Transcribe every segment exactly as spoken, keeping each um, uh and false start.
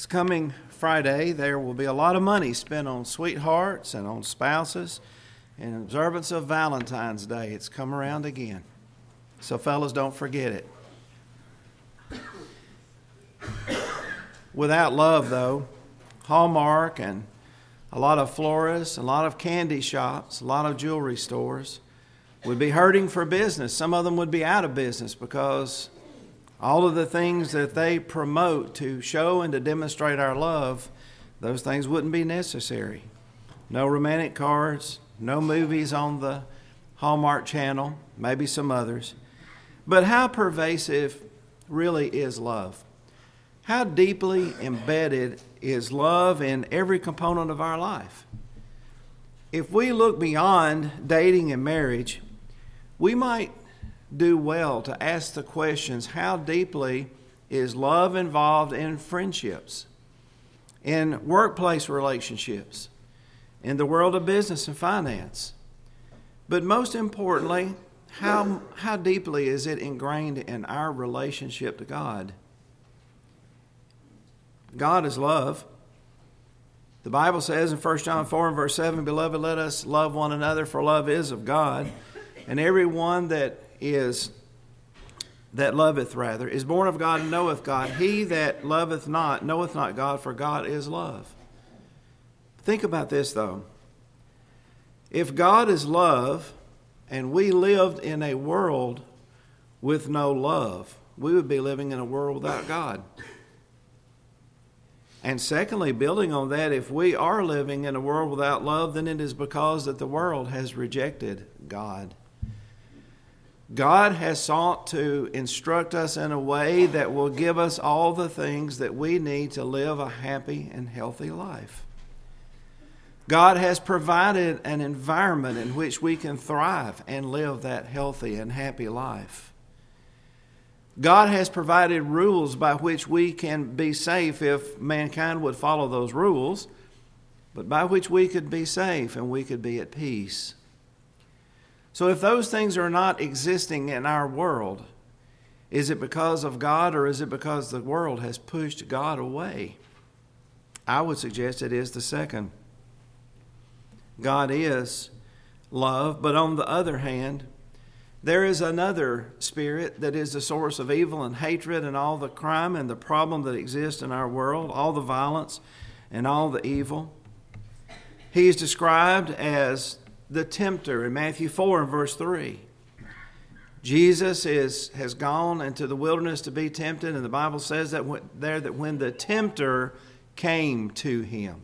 This coming Friday, there will be a lot of money spent on sweethearts and on spouses in observance of Valentine's Day. It's come around again. So fellas, don't forget it. Without love, though, Hallmark and a lot of florists, a lot of candy shops, a lot of jewelry stores would be hurting for business. Some of them would be out of business because all of the things that they promote to show and to demonstrate our love, those things wouldn't be necessary. No romantic cards, no movies on the Hallmark Channel, maybe some others. But how pervasive really is love? How deeply embedded is love in every component of our life? If we look beyond dating and marriage, we might do well to ask the questions, how deeply is love involved in friendships, in workplace relationships, in the world of business and finance? But most importantly, how, how deeply is it ingrained in our relationship to God? God is love. The Bible says in First John four and verse seven, "Beloved, let us love one another, for love is of God. And everyone that is, that loveth rather, is born of God and knoweth God. He that loveth not, knoweth not God, for God is love." Think about this, though. If God is love, and we lived in a world with no love, we would be living in a world without God. And secondly, building on that, if we are living in a world without love, then it is because that the world has rejected God. God has sought to instruct us in a way that will give us all the things that we need to live a happy and healthy life. God has provided an environment in which we can thrive and live that healthy and happy life. God has provided rules by which we can be safe if mankind would follow those rules, but by which we could be safe and we could be at peace. So if those things are not existing in our world, is it because of God or is it because the world has pushed God away? I would suggest it is the second. God is love, but on the other hand, there is another spirit that is the source of evil and hatred and all the crime and the problem that exists in our world, all the violence and all the evil. He is described as the tempter in Matthew four and verse three. Jesus is has gone into the wilderness to be tempted, and the Bible says that when, there that when the tempter came to him,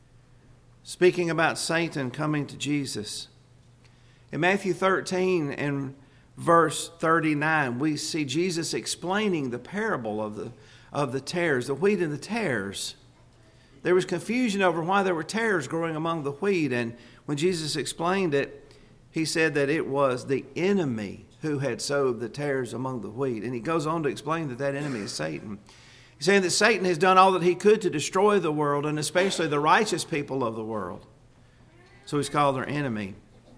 speaking about Satan coming to Jesus. In Matthew thirteen and verse thirty-nine, we see Jesus explaining the parable of the of the tares, the wheat and the tares. There was confusion over why there were tares growing among the wheat, and when Jesus explained it, he said that it was the enemy who had sowed the tares among the wheat. And he goes on to explain that that enemy is Satan. He's saying that Satan has done all that he could to destroy the world, and especially the righteous people of the world. So he's called their enemy.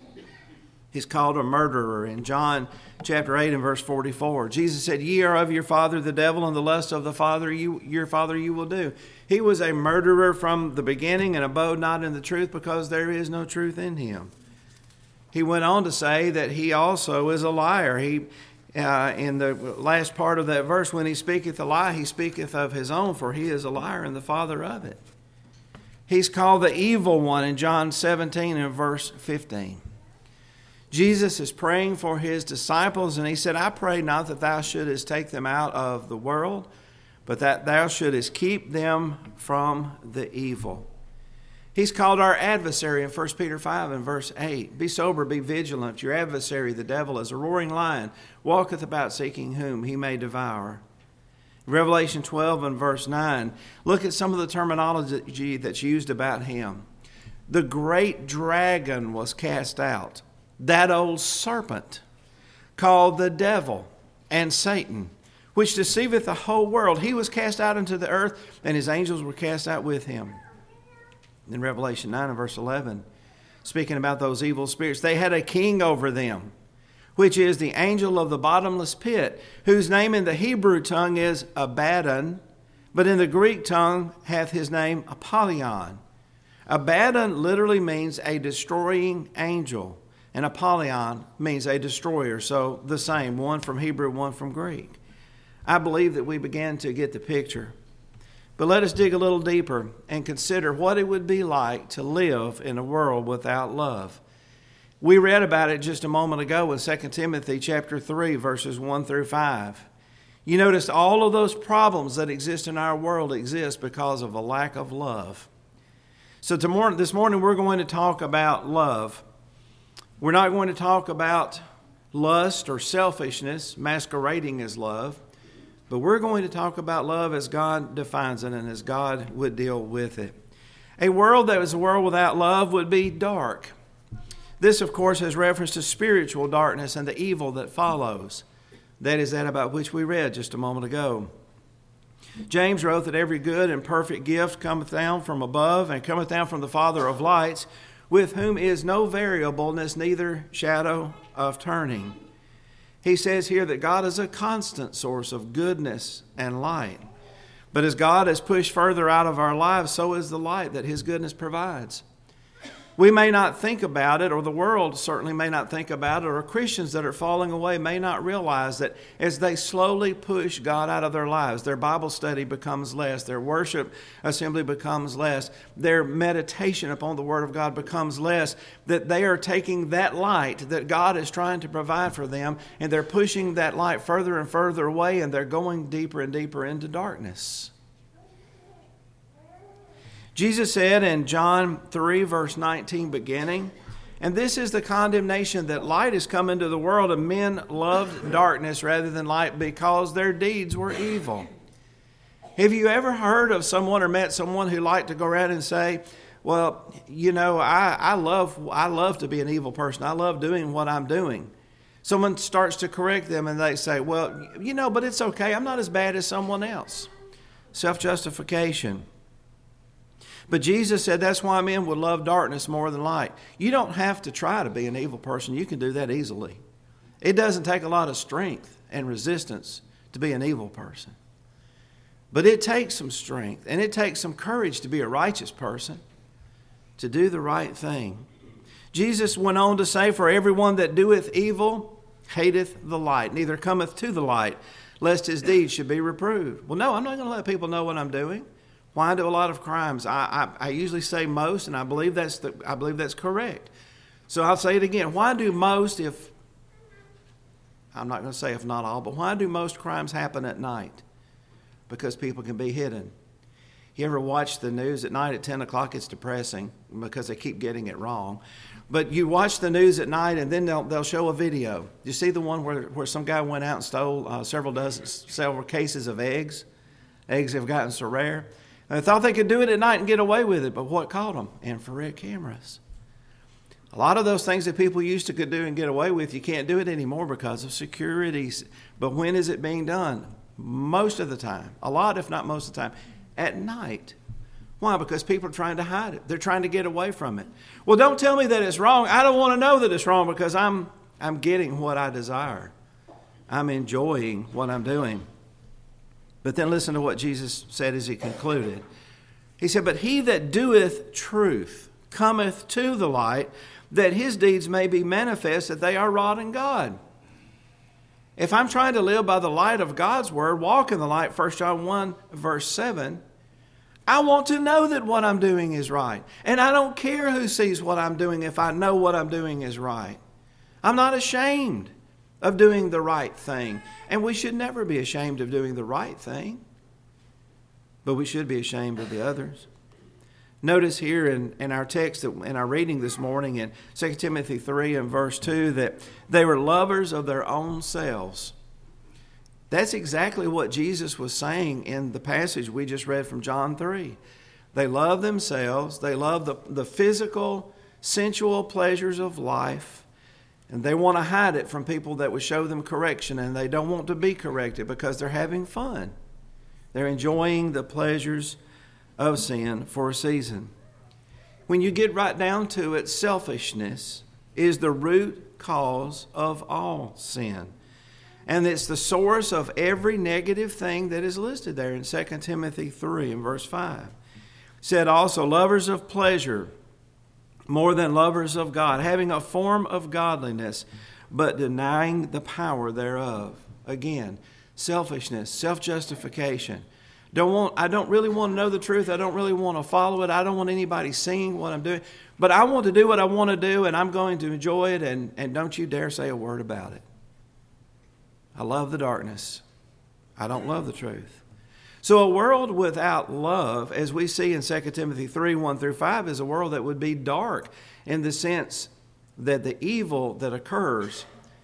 He's called a murderer. In John chapter eight and verse forty-four, Jesus said, "Ye are of your father the devil, and the lust of the father you, your father you will do." He was a murderer from the beginning and abode not in the truth, because there is no truth in him. He went on to say that he also is a liar. He, uh, in the last part of that verse, when he speaketh a lie, he speaketh of his own, for he is a liar and the father of it. He's called the evil one in John seventeen and verse fifteen. Jesus is praying for his disciples, and he said, "I pray not that thou shouldest take them out of the world, but that thou shouldest keep them from the evil." He's called our adversary in First Peter five and verse eight. "Be sober, be vigilant. Your adversary, the devil, as a roaring lion, walketh about seeking whom he may devour." Revelation twelve and verse nine. Look at some of the terminology that's used about him. The great dragon was cast out. That old serpent called the devil and Satan, which deceiveth the whole world. He was cast out into the earth, and his angels were cast out with him. In Revelation nine and verse eleven, speaking about those evil spirits, they had a king over them, which is the angel of the bottomless pit, whose name in the Hebrew tongue is Abaddon, but in the Greek tongue hath his name Apollyon. Abaddon literally means a destroying angel, and Apollyon means a destroyer. So the same, one from Hebrew, one from Greek. I believe that we began to get the picture. But let us dig a little deeper and consider what it would be like to live in a world without love. We read about it just a moment ago in Second Timothy chapter three, verses one through five. You notice all of those problems that exist in our world exist because of a lack of love. So tomorrow, this morning we're going to talk about love. We're not going to talk about lust or selfishness masquerading as love, but we're going to talk about love as God defines it and as God would deal with it. A world that was a world without love would be dark. This, of course, has reference to spiritual darkness and the evil that follows. That is that about which we read just a moment ago. James wrote that every good and perfect gift cometh down from above and cometh down from the Father of lights, with whom is no variableness, neither shadow of turning. He says here that God is a constant source of goodness and light. But as God is pushed further out of our lives, so is the light that His goodness provides. We may not think about it, or the world certainly may not think about it, or Christians that are falling away may not realize that as they slowly push God out of their lives, their Bible study becomes less, their worship assembly becomes less, their meditation upon the Word of God becomes less, that they are taking that light that God is trying to provide for them, and they're pushing that light further and further away, and they're going deeper and deeper into darkness. Jesus said in John three, verse nineteen, beginning, and this is the condemnation, that light is come into the world, and men loved darkness rather than light because their deeds were evil. Have you ever heard of someone or met someone who liked to go around and say, well, you know, I, I love I love to be an evil person. I love doing what I'm doing. Someone starts to correct them and they say, well, you know, but it's okay. I'm not as bad as someone else. Self-justification. But Jesus said that's why men would love darkness more than light. You don't have to try to be an evil person. You can do that easily. It doesn't take a lot of strength and resistance to be an evil person. But it takes some strength and it takes some courage to be a righteous person, to do the right thing. Jesus went on to say, for everyone that doeth evil hateth the light, neither cometh to the light, lest his deeds should be reproved. Well, no, I'm not going to let people know what I'm doing. Why do a lot of crimes? I, I, I usually say most, and I believe that's the, I believe that's correct. So I'll say it again. Why do most, if, I'm not going to say if not all, but why do most crimes happen at night? Because people can be hidden. You ever watch the news at night at ten o'clock? It's depressing because they keep getting it wrong. But you watch the news at night and then they'll, they'll show a video. You see the one where, where some guy went out and stole uh, several dozen, several cases of eggs? Eggs have gotten so rare. They thought they could do it at night and get away with it, but what caught them? Infrared cameras. A lot of those things that people used to could do and get away with, you can't do it anymore because of security. But when is it being done? Most of the time. A lot, if not most of the time. At night. Why? Because people are trying to hide it. They're trying to get away from it. Well, don't tell me that it's wrong. I don't want to know that it's wrong because I'm, I'm getting what I desire. I'm enjoying what I'm doing. But then listen to what Jesus said as he concluded. He said, but he that doeth truth cometh to the light, that his deeds may be manifest, that they are wrought in God. If I'm trying to live by the light of God's word, walk in the light, First John one, verse seven, I want to know that what I'm doing is right. And I don't care who sees what I'm doing if I know what I'm doing is right. I'm not ashamed of doing the right thing. And we should never be ashamed of doing the right thing. But we should be ashamed of the others. Notice here in, in our text, that in our reading this morning in Second Timothy three and verse two, that they were lovers of their own selves. That's exactly what Jesus was saying in the passage we just read from John three. They love themselves. They love the, the physical, sensual pleasures of life. And they want to hide it from people that would show them correction, and they don't want to be corrected because they're having fun. They're enjoying the pleasures of sin for a season. When you get right down to it, selfishness is the root cause of all sin. And it's the source of every negative thing that is listed there in Second Timothy three and verse five. It said also, lovers of pleasure more than lovers of God, having a form of godliness, but denying the power thereof. Again, selfishness, self-justification. Don't want, I don't really want to know the truth. I don't really want to follow it. I don't want anybody seeing what I'm doing. But I want to do what I want to do, and I'm going to enjoy it, and, and don't you dare say a word about it. I love the darkness. I don't love the truth. So a world without love, as we see in Second Timothy three, one through five, is a world that would be dark in the sense that the evil that occurs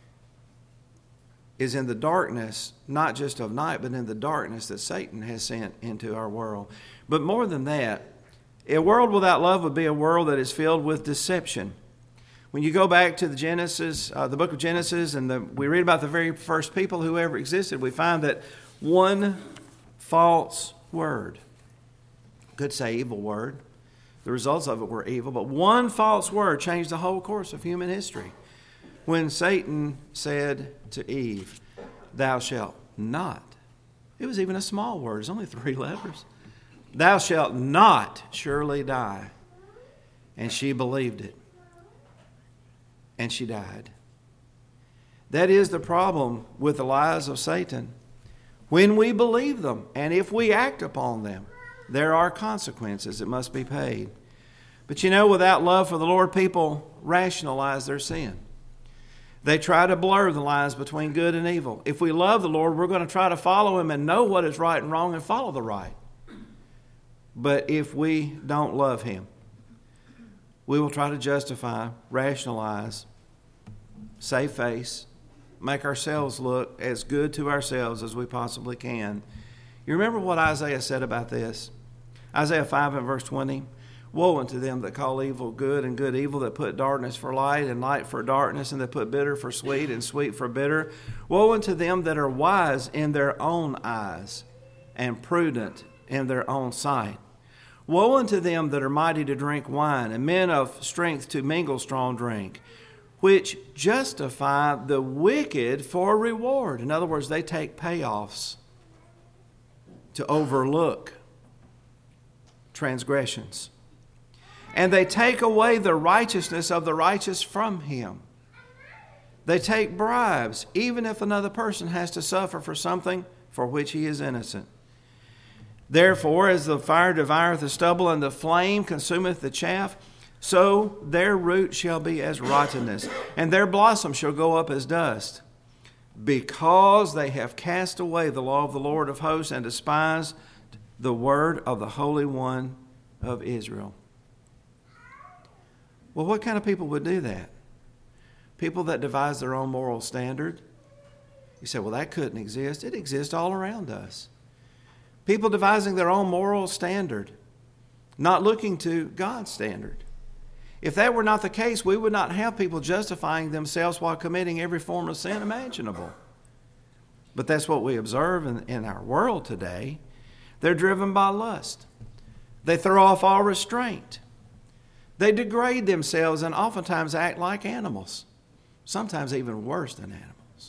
is in the darkness, not just of night, but in the darkness that Satan has sent into our world. But more than that, a world without love would be a world that is filled with deception. When you go back to the Genesis, uh, the book of Genesis, and the, we read about the very first people who ever existed, we find that one false word, could say evil word, the results of it were evil, but one false word changed the whole course of human history. When Satan said to Eve, thou shalt not. It was even a small word. It's only three letters. Thou shalt not surely die. And she believed it. And she died. That is the problem with the lies of Satan. When we believe them and if we act upon them, there are consequences that must be paid. But you know, without love for the Lord, people rationalize their sin. They try to blur the lines between good and evil. If we love the Lord, we're going to try to follow Him and know what is right and wrong and follow the right. But if we don't love Him, we will try to justify, rationalize, save face, make ourselves look as good to ourselves as we possibly can. You remember what Isaiah said about this? Isaiah five and verse twenty. Woe unto them that call evil good and good evil, that put darkness for light and light for darkness, and that put bitter for sweet and sweet for bitter. Woe unto them that are wise in their own eyes and prudent in their own sight. Woe unto them that are mighty to drink wine, and men of strength to mingle strong drink, which justify the wicked for reward. In other words, they take payoffs to overlook transgressions. And they take away the righteousness of the righteous from him. They take bribes, even if another person has to suffer for something for which he is innocent. Therefore, as the fire devoureth the stubble, and the flame consumeth the chaff, so their root shall be as rottenness, and their blossom shall go up as dust, because they have cast away the law of the Lord of hosts, and despised the word of the Holy One of Israel. Well, what kind of people would do that? People that devise their own moral standard. You say, well, that couldn't exist. It exists all around us. People devising their own moral standard, not looking to God's standard. If that were not the case, we would not have people justifying themselves while committing every form of sin imaginable. But that's what we observe in, in our world today. They're driven by lust. They throw off all restraint. They degrade themselves and oftentimes act like animals, sometimes even worse than animals.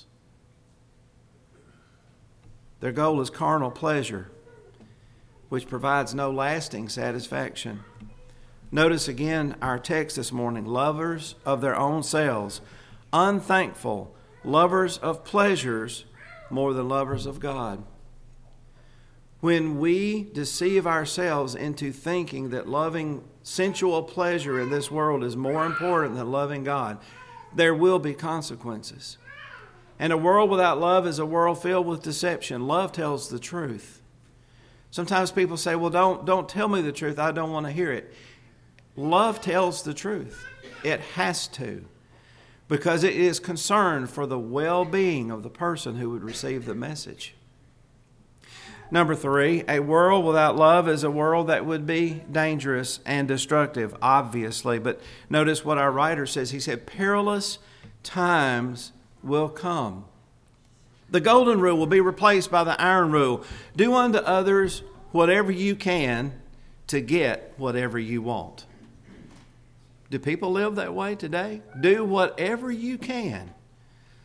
Their goal is carnal pleasure, which provides no lasting satisfaction. Notice again our text this morning, lovers of their own selves, unthankful, lovers of pleasures more than lovers of God. When we deceive ourselves into thinking that loving sensual pleasure in this world is more important than loving God, there will be consequences. And a world without love is a world filled with deception. Love tells the truth. Sometimes people say, well, don't, don't tell me the truth. I don't want to hear it. Love tells the truth. It has to, because it is concerned for the well-being of the person who would receive the message. Number three, a world without love is a world that would be dangerous and destructive, obviously. But notice what our writer says. He said, perilous times will come. The golden rule will be replaced by the iron rule. Do unto others whatever you can to get whatever you want. Do people live that way today? Do whatever you can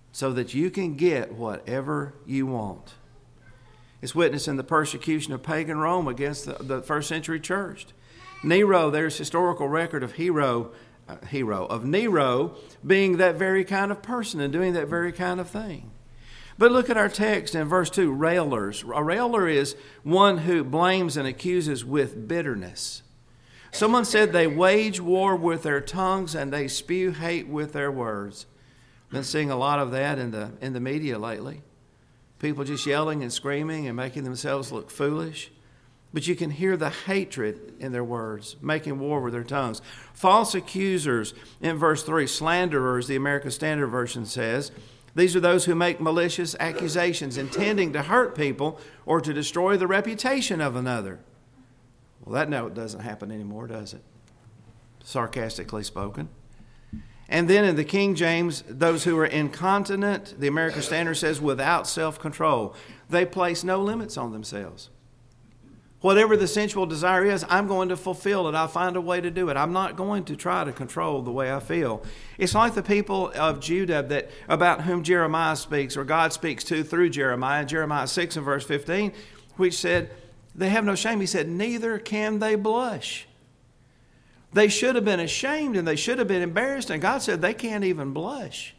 so that you can get whatever you want. It's witnessed in the persecution of pagan Rome against the, the first century church. Nero, there's historical record of hero, uh, hero of Nero being that very kind of person and doing that very kind of thing. But look at our text in verse two, railers. A railer is one who blames and accuses with bitterness. Someone said they wage war with their tongues and they spew hate with their words. Been seeing a lot of that in the in the media lately. People just yelling and screaming and making themselves look foolish. But you can hear the hatred in their words, making war with their tongues. False accusers in verse three, slanderers, the American Standard Version says. These are those who make malicious accusations, intending to hurt people or to destroy the reputation of another. Well, that no, it doesn't happen anymore, does it? Sarcastically spoken. And then in the King James, those who are incontinent, the American Standard says, without self-control. They place no limits on themselves. Whatever the sensual desire is, I'm going to fulfill it. I'll find a way to do it. I'm not going to try to control the way I feel. It's like the people of Judah that about whom Jeremiah speaks, or God speaks to through Jeremiah, Jeremiah six and verse fifteen, which said, they have no shame. He said, neither can they blush. They should have been ashamed and they should have been embarrassed. And God said they can't even blush.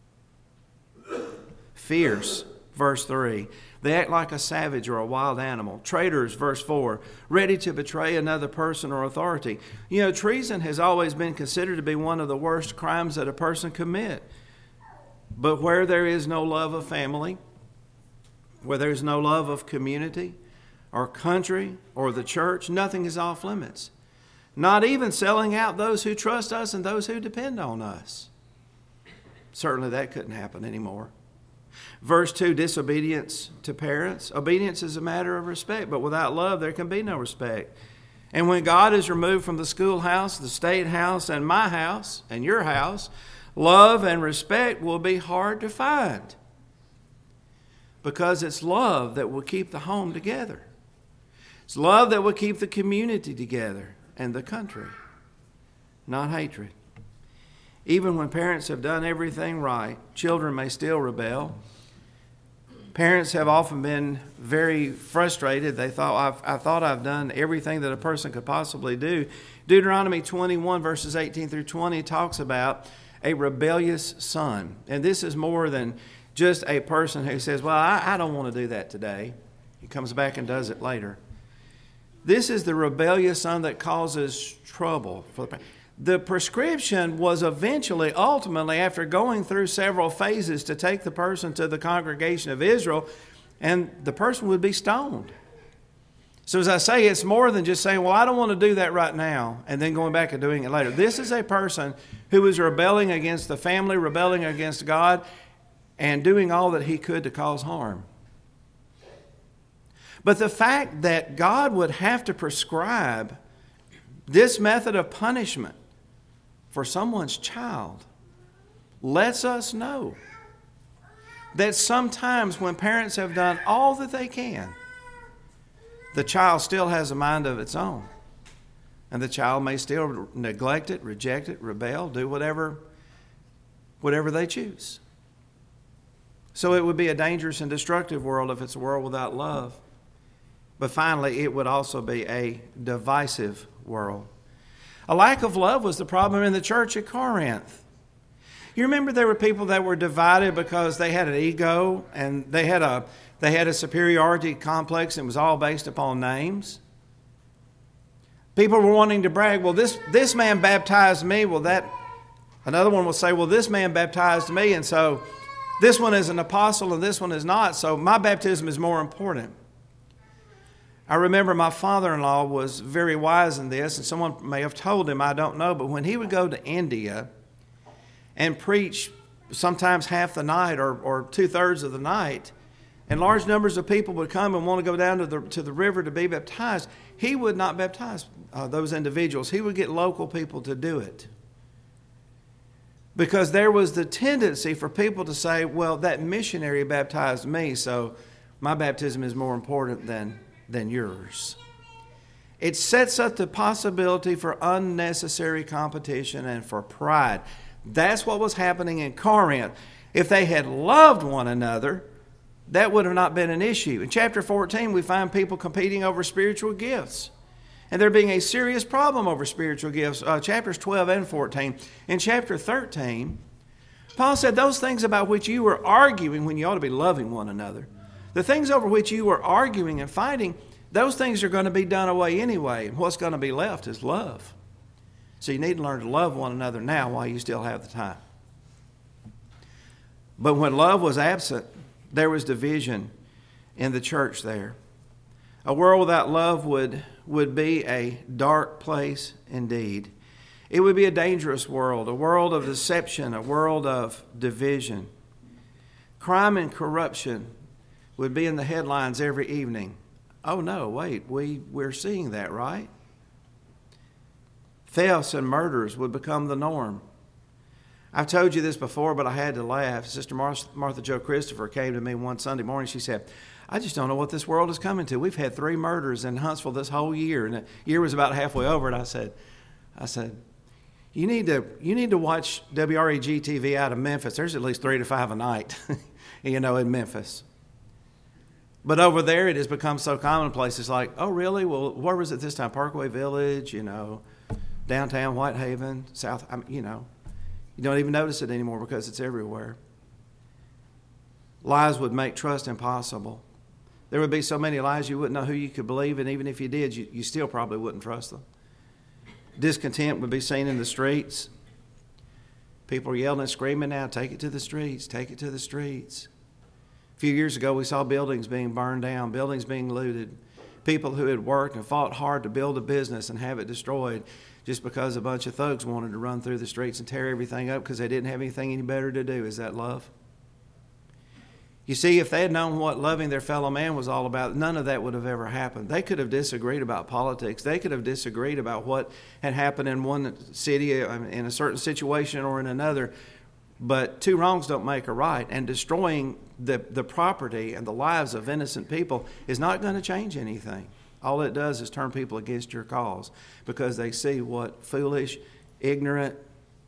Fierce, verse three. They act like a savage or a wild animal. Traitors, verse four, ready to betray another person or authority. You know, treason has always been considered to be one of the worst crimes that a person commit. But where there is no love of family, where there is no love of community or country or the church, nothing is off limits. Not even selling out those who trust us and those who depend on us. Certainly that couldn't happen anymore. Verse two, disobedience to parents. Obedience is a matter of respect, but without love there can be no respect. And when God is removed from the schoolhouse, the state house, and my house, and your house, love and respect will be hard to find. Because it's love that will keep the home together. It's love that will keep the community together and the country, not hatred. Even when parents have done everything right, children may still rebel. Parents have often been very frustrated. They thought, I've, I thought I've done everything that a person could possibly do. Deuteronomy twenty-one, verses eighteen through twenty, talks about a rebellious son. And this is more than just a person who says, well, I, I don't want to do that today. He comes back and does it later. This is the rebellious son that causes trouble for the parents. The prescription was eventually, ultimately, after going through several phases, to take the person to the congregation of Israel, and the person would be stoned. So as I say, it's more than just saying, well, I don't want to do that right now, and then going back and doing it later. This is a person who is rebelling against the family, rebelling against God, and doing all that he could to cause harm. But the fact that God would have to prescribe this method of punishment for someone's child lets us know that sometimes when parents have done all that they can, the child still has a mind of its own. And the child may still neglect it, reject it, rebel, do whatever, whatever they choose. So it would be a dangerous and destructive world if it's a world without love. But finally, it would also be a divisive world. A lack of love was the problem in the church at Corinth. You remember there were people that were divided because they had an ego and they had a they had a superiority complex, and it was all based upon names. People were wanting to brag, well, this, this man baptized me. Well, that another one will say, well, this man baptized me, and so this one is an apostle and this one is not, so my baptism is more important. I remember my father-in-law was very wise in this, and someone may have told him, I don't know, but when he would go to India and preach sometimes half the night or, or two-thirds of the night, and large numbers of people would come and want to go down to the, to the river to be baptized, he would not baptize uh, those individuals. He would get local people to do it. Because there was the tendency for people to say, well, that missionary baptized me, so my baptism is more important than than yours. It sets up the possibility for unnecessary competition and for pride. That's what was happening in Corinth. If they had loved one another, that would have not been an issue. In chapter fourteen, we find people competing over spiritual gifts. And there being a serious problem over spiritual gifts. Uh, chapters twelve and fourteen. In chapter thirteen, Paul said, those things about which you were arguing when you ought to be loving one another, the things over which you were arguing and fighting, those things are going to be done away anyway. And what's going to be left is love. So you need to learn to love one another now while you still have the time. But when love was absent, there was division in the church there. A world without love would, would be a dark place indeed. It would be a dangerous world, a world of deception, a world of division. Crime and corruption would be in the headlines every evening. Oh no, wait, we, we're seeing that, right? Thefts and murders would become the norm. I've told you this before, but I had to laugh. Sister Martha, Martha Jo Christopher came to me one Sunday morning. She said, I just don't know what this world is coming to. We've had three murders in Huntsville this whole year. And the year was about halfway over. And I said, I said, you need to you need to watch W R E G T V out of Memphis. There's at least three to five a night, you know, in Memphis. But over there, it has become so commonplace. It's like, oh, really? Well, where was it this time? Parkway Village, you know, downtown Whitehaven, South, I mean, you know. You don't even notice it anymore because it's everywhere. Lies would make trust impossible. There would be so many lies you wouldn't know who you could believe, and even if you did, you, you still probably wouldn't trust them. Discontent would be seen in the streets. People are yelling and screaming now, take it to the streets, take it to the streets. A few years ago, we saw buildings being burned down, buildings being looted. People who had worked and fought hard to build a business and have it destroyed just because a bunch of thugs wanted to run through the streets and tear everything up because they didn't have anything any better to do. Is that love? You see, if they had known what loving their fellow man was all about, none of that would have ever happened. They could have disagreed about politics. They could have disagreed about what had happened in one city, in a certain situation or in another. But two wrongs don't make a right. And destroying the, the property and the lives of innocent people is not going to change anything. All it does is turn people against your cause because they see what foolish, ignorant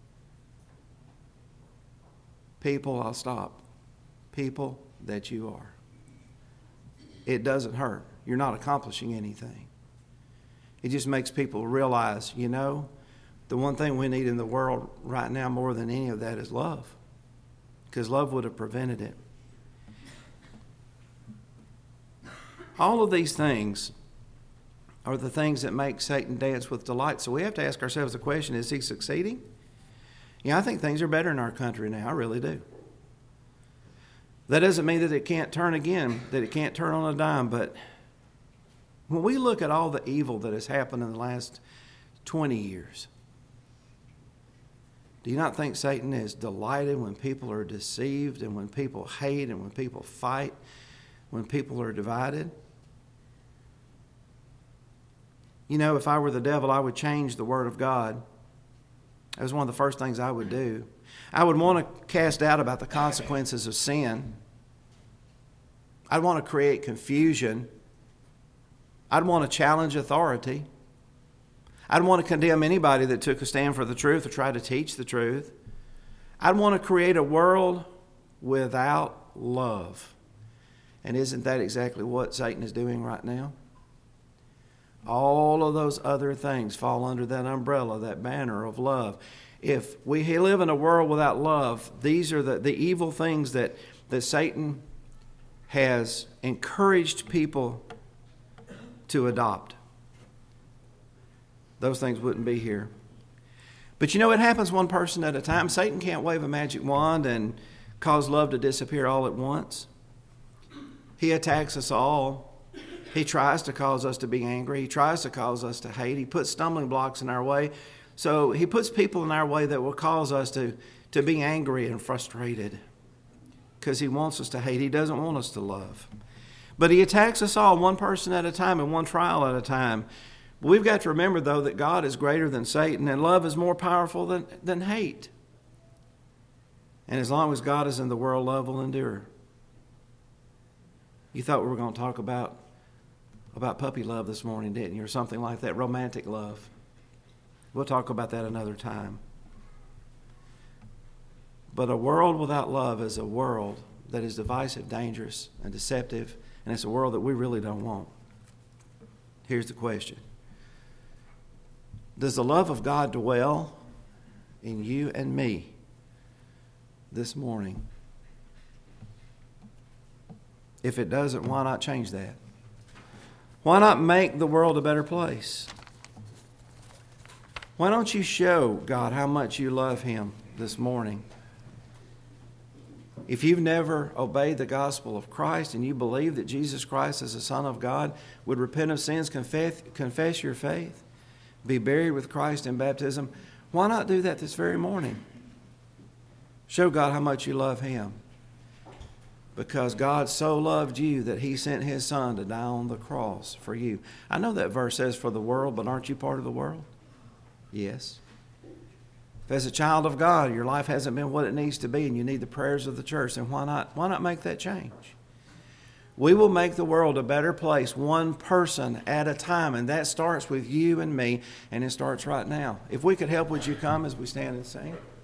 people, I'll stop, people that you are. It doesn't hurt. You're not accomplishing anything. It just makes people realize, you know, the one thing we need in the world right now more than any of that is love, because love would have prevented it. All of these things are the things that make Satan dance with delight. So we have to ask ourselves the question, is he succeeding? Yeah, I think things are better in our country now. I really do. That doesn't mean that it can't turn again, that it can't turn on a dime. But when we look at all the evil that has happened in the last twenty years, do you not think Satan is delighted when people are deceived and when people hate and when people fight, when people are divided? You know, if I were the devil, I would change the Word of God. That was one of the first things I would do. I would want to cast doubt about the consequences of sin. I'd want to create confusion. I'd want to challenge authority. I'd want to condemn anybody that took a stand for the truth or tried to teach the truth. I'd want to create a world without love. And isn't that exactly what Satan is doing right now? All of those other things fall under that umbrella, that banner of love. If we live in a world without love, these are the, the evil things that, that Satan has encouraged people to adopt. Those things wouldn't be here. But you know, it happens one person at a time. Satan can't wave a magic wand and cause love to disappear all at once. He attacks us all. He tries to cause us to be angry. He tries to cause us to hate. He puts stumbling blocks in our way. So he puts people in our way that will cause us to, to be angry and frustrated because he wants us to hate. He doesn't want us to love. But he attacks us all, one person at a time and one trial at a time. But we've got to remember, though, that God is greater than Satan and love is more powerful than, than hate. And as long as God is in the world, love will endure. You thought we were going to talk about about puppy love this morning, didn't you? Or something like that, romantic love. We'll talk about that another time. But a world without love is a world that is divisive, dangerous, and deceptive, and it's a world that we really don't want. Here's the question. Does the love of God dwell in you and me this morning? If it doesn't, why not change that? Why not make the world a better place? Why don't you show God how much you love Him this morning? If you've never obeyed the gospel of Christ and you believe that Jesus Christ is the Son of God, would repent of sins, confess, confess your faith, be buried with Christ in baptism, why not do that this very morning? Show God how much you love Him. Because God so loved you that He sent His Son to die on the cross for you. I know that verse says for the world, but aren't you part of the world? Yes. If as a child of God, your life hasn't been what it needs to be and you need the prayers of the church, then why not, why not make that change? We will make the world a better place, one person at a time, and that starts with you and me, and it starts right now. If we could help, would you come as we stand and sing?